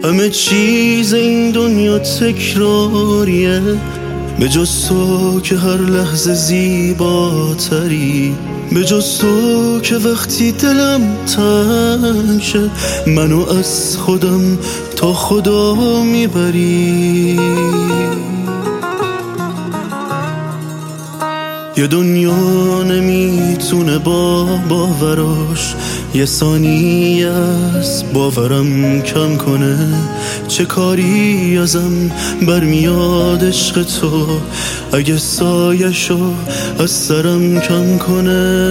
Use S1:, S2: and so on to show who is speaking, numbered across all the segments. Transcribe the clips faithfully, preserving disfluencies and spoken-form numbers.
S1: همه چیز این دنیا تکراریه، به جز تو که هر لحظه زیباتری، به جز تو که وقتی دلم تنگ شه منو از خودم تا خدا میبری. یه دنیا نمیتونه با باوراش یه ثانیه از باورم کم کنه. چه کاری ازم برمیاد عشق تو اگه سایشو از سرم کم کنه.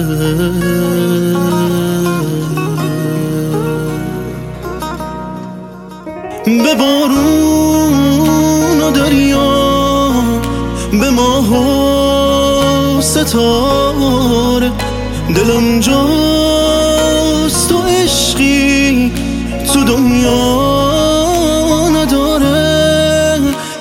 S1: به بارون و دریا، به ماه و ستاره، دلم جاست و عشقی تو دنیا نداره.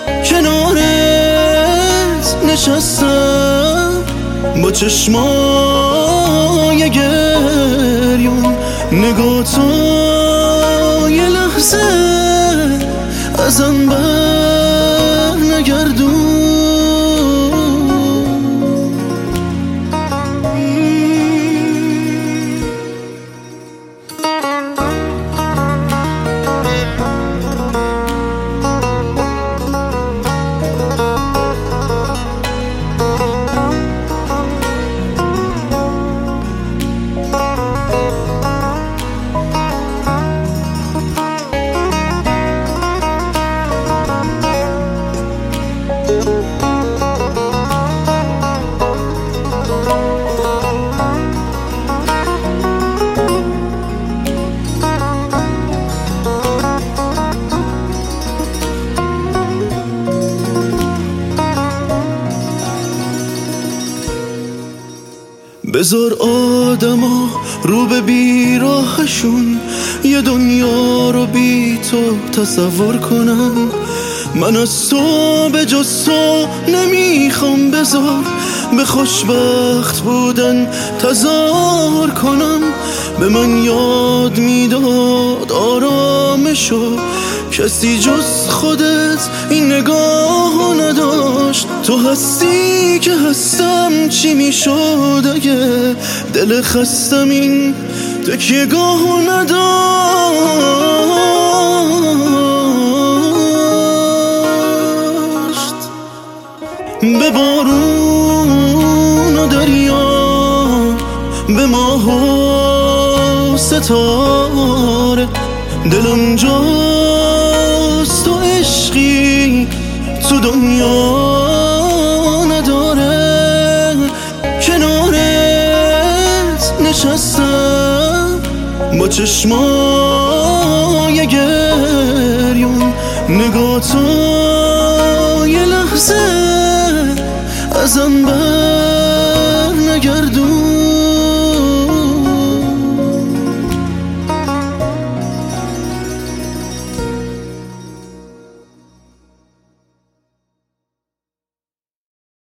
S1: کنارت نشستم با چشمای گریون، نگاه تو یه لحظه ازم بر نگردون. بذار آدما رو به بیراهشون یه دنیا رو بی تو تصور کنن. من از تو به جز تو نمیخوام، بذار به خوشبخت بودن تظاهر کنم. به من یاد میداد آرامشو کسی جز خودت این نگاه نداشت. تو هستی که هستم، چی میشد اگه دل خستم این تکیه‌گاه نداشت. به بارون و دریا، به ماه و ستاره، دلم جاست و عشقی تو دنیا نداره. کنارت نشستم با چشمای گریون، نگاه تو یه لحظه ازم بر